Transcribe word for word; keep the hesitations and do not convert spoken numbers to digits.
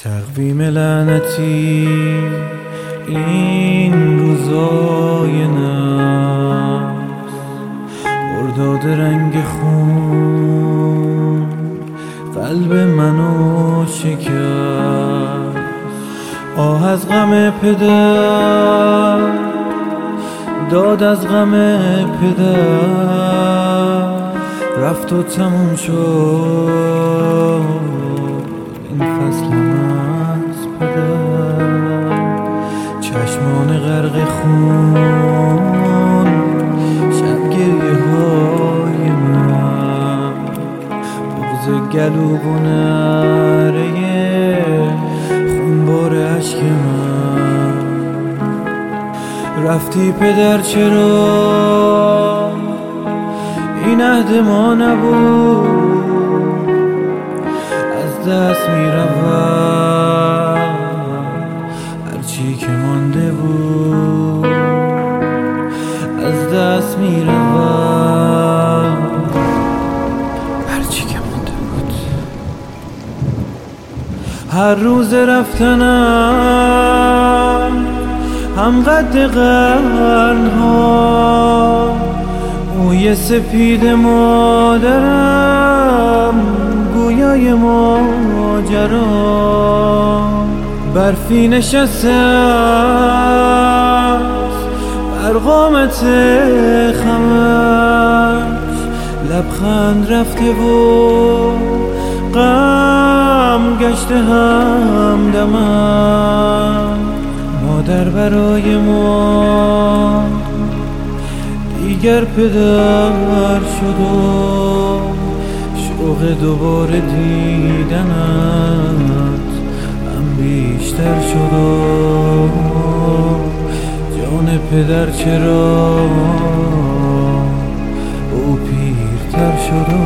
تقویم لعنتی این روزای نفس، ارداد رنگ خون قلب منو شکست. آه از غم پدر، داد از غم پدر، رفت و تموم شد این فصلم از پدر. چشمان غرق خون، شب گریه های من، بغض گلو و نره خونبار عشق من. رفتی پدر چرا این عهد ما نبود، از دست می رود هرچی که مانده بود، از دست می رود هرچی که مانده بود. هر روز رفتنم هم قد قرنها، موی سپید مادرم گویای ماجرا. برفی نشسته است بر قامت خمش، لبخند رفته و غم گشته هم دمم. مادر برای ما دیگر پدر شد و شوق دوباره دیدنت هم بیشتر شد و جان پدر چرا او پیرتر شد و